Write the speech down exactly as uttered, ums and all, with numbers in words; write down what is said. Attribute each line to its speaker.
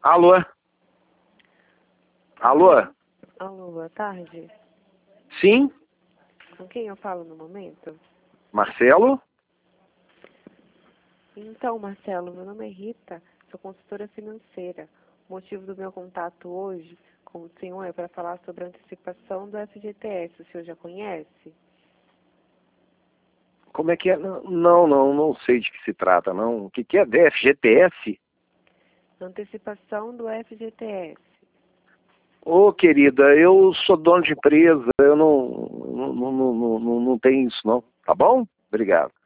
Speaker 1: Alô? Alô?
Speaker 2: Alô, boa tarde.
Speaker 1: Sim?
Speaker 2: Com quem eu falo no momento?
Speaker 1: Marcelo?
Speaker 2: Então, Marcelo, meu nome é Rita, sou consultora financeira. O motivo do meu contato hoje com o senhor é para falar sobre a antecipação do F G T S. O senhor já conhece?
Speaker 1: Como é que é? Não, não, não, não sei de que se trata, não. O que, que é F G T S?
Speaker 2: Antecipação do F G T S.
Speaker 1: Ô, querida, eu sou dono de empresa, eu não, não, não, não, não, não tenho isso, não. Tá bom? Obrigado.